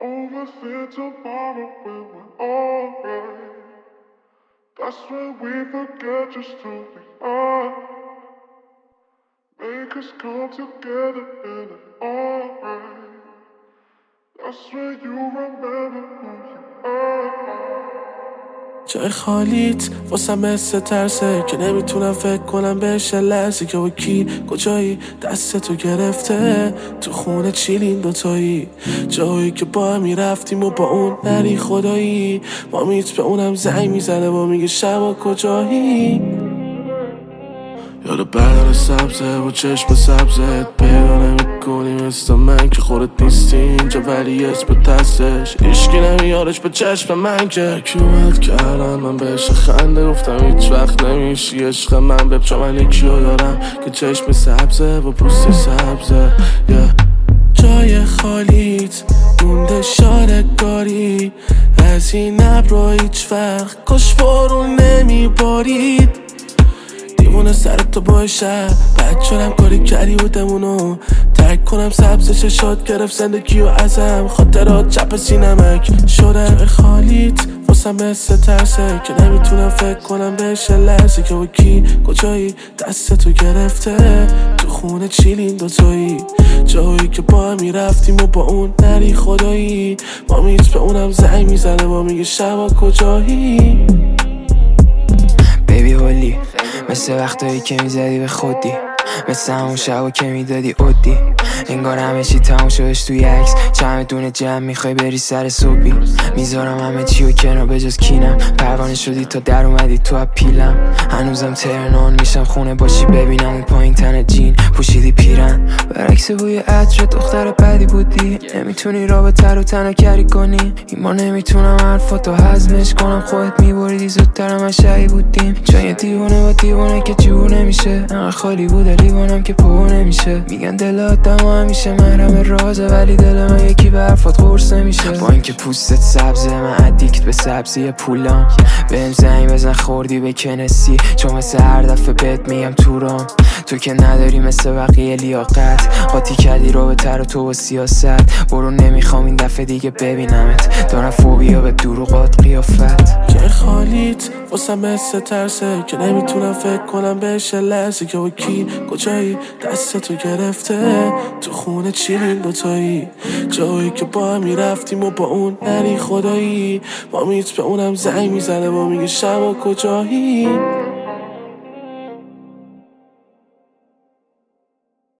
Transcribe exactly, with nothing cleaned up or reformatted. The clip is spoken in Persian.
Overthink tomorrow when we're alright. That's when we forget just who we are. Make us come together and it's alright. That's when you remember who you are. جای خالیت واسم مثل ترسه که نمیتونم فکر کنم بهش لحظه که با کی کجایی دستتو گرفته تو خونه چیلیم دوتایی، جایی که با هم میرفتیم و با اون نری خدایی. مامیت به اونم زنگ میزنه و میگه شبا کجایی. یاد بدن سبزه و چشم سبزت پیدا نمیکنی مثل من که خودت نیستی اینجا ولی اسم دستش عشقی نمیارش به چشم من که کی اومد کردن من بهش خنده گفتم هیچ وقت نمیشی عشق من بب چون من یکیو دارم که چشم سبزه و پوست سبزه yeah. جای خالیت مونده شارگاری از این ابرا هیچ وقت کاش بارون نمیبارید. دیوونه سرت تو باشه بد شدم کاری کردی بودمونو ترک کنم سبز چشات گرفت زندگی و ازم خاطرات چپ سینمک شده خالیت واسم مثل ترسه که نمیتونم فکر کنم بهش لحظه که با کی کجایی دستتو گرفته تو خونه چیلیم دوتایی، جایی که با هم میرفتیم و با اون نری خدایی. مامیت به اونم زنگ میزنه و میگه شبا کجایی. بیبی هولی مثل وقتایی که میزدی به خودی، مثل همون شبا که میدادی اودی انگار همه چی تموم شدش توی عکس چمه دونه جمع میخوای بری سر صبحی. میذارم همه چی و کنار بجز کینم پروانه شدی تا در اومدی تو اپیلم. هنوزم ترنان میشم خونه باشی ببینم اون پایین تن جین پوشیدی پیرن برعکس بوی عطر دختر بدی بودی. نمیتونی رابطه رو تنها کری کنی ایما نمیتونم حرفاتو هضمش کنم خودت میبریدی زودترم اشعی بودیم چون یه دیوانه با دیوانه که جور نمیشه انقدر خالی بوده لیوانم که پر نمیشه. میگن دل آدم همیشه محرم رازه ولی دل من یکی به حرفات قرص نمیشه. با اینکه پوستت سبزه من ادیکت به سبزی پولام بهم زنگ بزن خوردی به کنسی چون مثل هر دفعه بهت میگم تورام تو که نداری مثل بقیه لیاقت قاطی کردی رابطه رو تو با سیاست برو نمیخوام این دفعه دیگه ببینمت دارم فوبیا به دروغات قیافت. جای خالیت واسم مثل ترسه که نمیتونم فکر کنم بهش لحظه که با کی کجایی دستتو گرفته تو خونه چیلیم دوتایی، جایی که با هم میرفتیم و با اون نری خدایی. مامیت به اونم زنگ میزنه و میگه شبا کجایی.